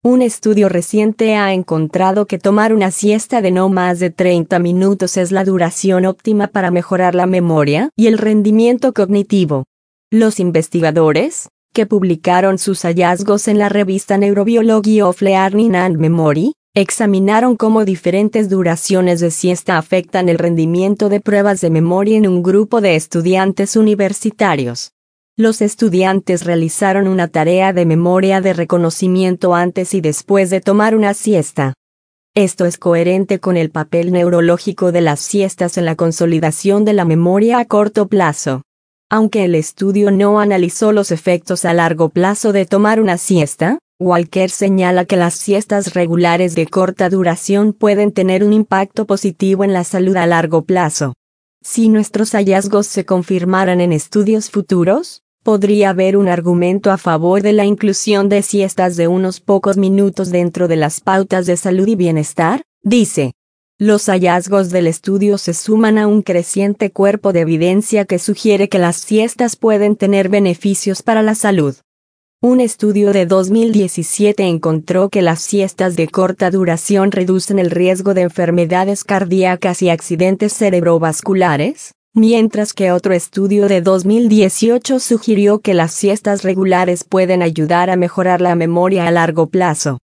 Un estudio reciente ha encontrado que tomar una siesta de no más de 30 minutos es la duración óptima para mejorar la memoria y el rendimiento cognitivo. Los investigadores, que publicaron sus hallazgos en la revista Neurobiology of Learning and Memory, examinaron cómo diferentes duraciones de siesta afectan el rendimiento de pruebas de memoria en un grupo de estudiantes universitarios. Los estudiantes realizaron una tarea de memoria de reconocimiento antes y después de tomar una siesta. Esto es coherente con el papel neurológico de las siestas en la consolidación de la memoria a corto plazo. Aunque el estudio no analizó los efectos a largo plazo de tomar una siesta, Walker señala que las siestas regulares de corta duración pueden tener un impacto positivo en la salud a largo plazo. Si nuestros hallazgos se confirmaran en estudios futuros, podría haber un argumento a favor de la inclusión de siestas de unos pocos minutos dentro de las pautas de salud y bienestar, dice. Los hallazgos del estudio se suman a un creciente cuerpo de evidencia que sugiere que las siestas pueden tener beneficios para la salud. Un estudio de 2017 encontró que las siestas de corta duración reducen el riesgo de enfermedades cardíacas y accidentes cerebrovasculares, mientras que otro estudio de 2018 sugirió que las siestas regulares pueden ayudar a mejorar la memoria a largo plazo.